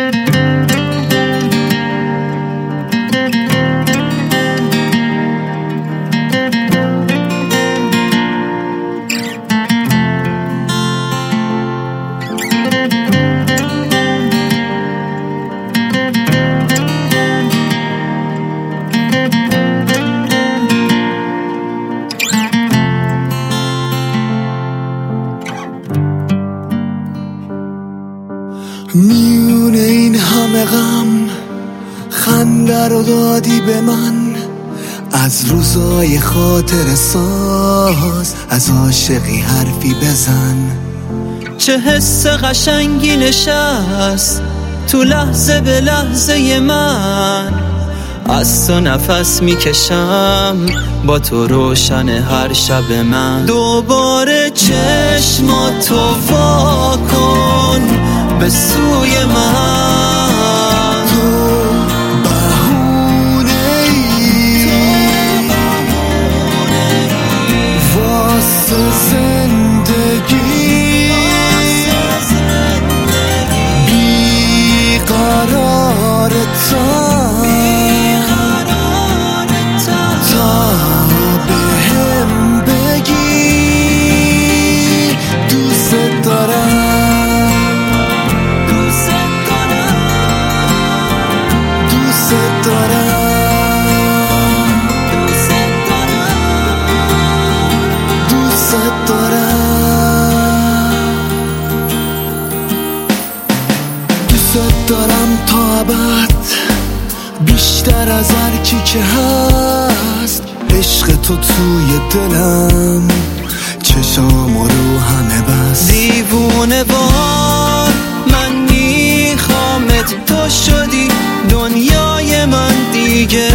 میونه این همه غم خنده رو دادی به من، از روزای خاطر ساز از عاشقی حرفی بزن. چه حس قشنگی نشست تو لحظه به لحظه من، از تو نفس میکشم با تو روشن هر شب من. دوباره چشماتو وا کن به سوی من، تو بهونه‌ای واسه زندگی، بیقرارتم تا بهم بگی دوست دارم، دوست دارم، دوست دارم، دوست دارم، دوست دارم تا ابد، بیشتر از هر کی که هست. عشق تو توی دلم چشام رو همه بس. دیوونه وار من میخوامت، تو شدی دنیای من دیگه.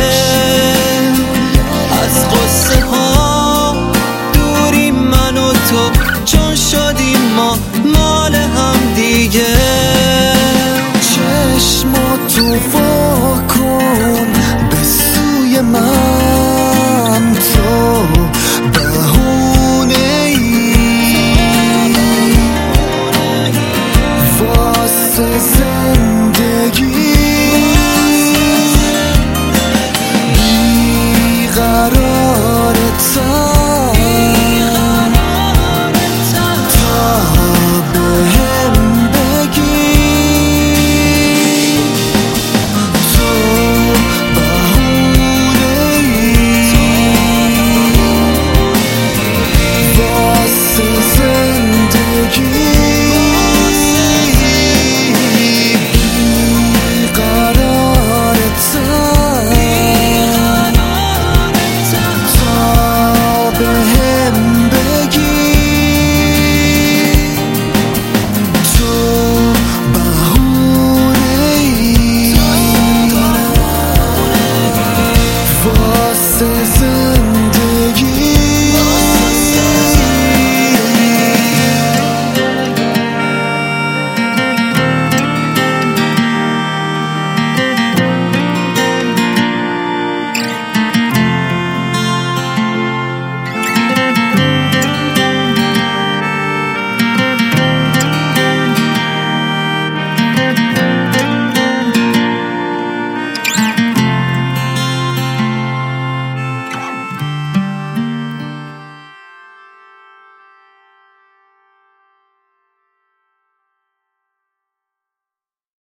از قصه ها دوری من و تو، چون شدیم ما مال هم دیگه. چشماتو وا کن به سوی من، تو بهونه‌ای واسه